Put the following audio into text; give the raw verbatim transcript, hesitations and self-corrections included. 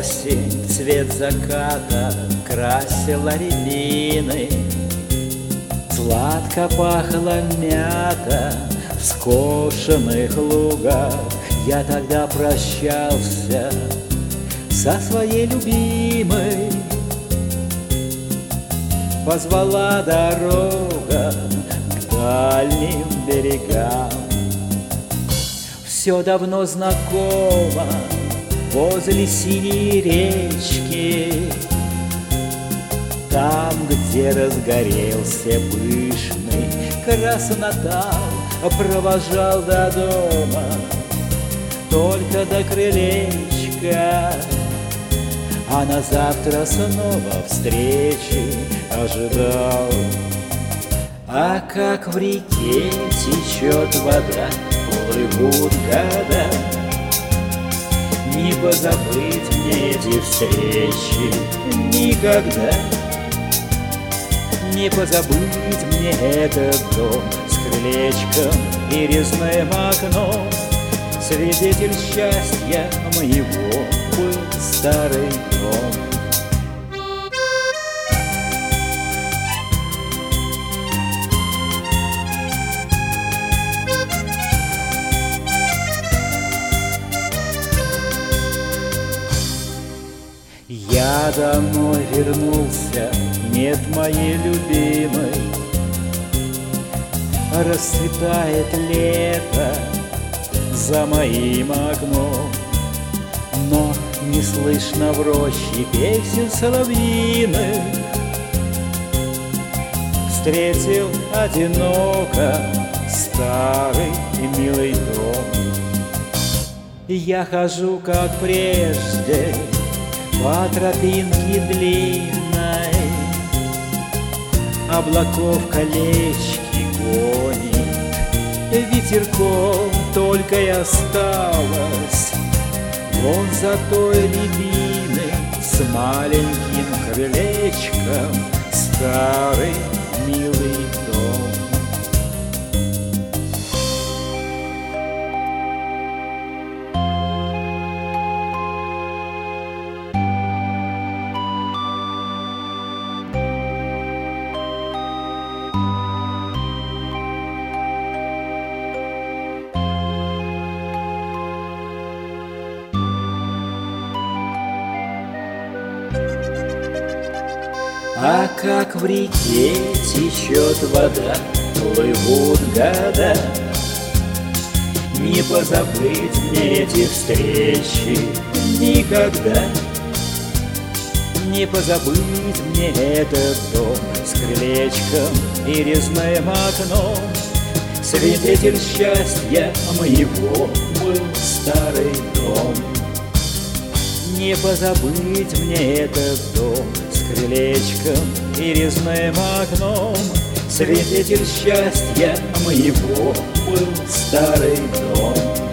Осень, цвет заката красила рябины, сладко пахла мята в скошенных лугах. Я тогда прощался со своей любимой, позвала дорога к дальним берегам. Все давно знакомо возле синей речки, там, где разгорелся пышный краснотал, провожал до дома только до крылечка, а на завтра снова встречи ожидал. А как в реке течет вода, плывут года, не позабыть мне эти встречи никогда. Не позабыть мне этот дом с крылечком и резным окном. Свидетель счастья моего был старый дом. Я домой вернулся, нет моей любимой. Расцветает лето за моим окном, но не слышно в роще песен соловьиных. Встретил одиноко старый и милый дом. Я хожу, как прежде, по тропинке длинной, облаков колечки гонит ветерком, только и осталось вон за той рябиной с маленьким крылечком старый милый дом. А как в реке течет вода, плывут года, не позабыть мне эти встречи никогда. Не позабыть мне этот дом с крылечком и резным окном. Свидетель счастья моего был старый дом. Не позабыть мне этот дом с крылечком и резным окном. Свидетель счастья моего был старый дом.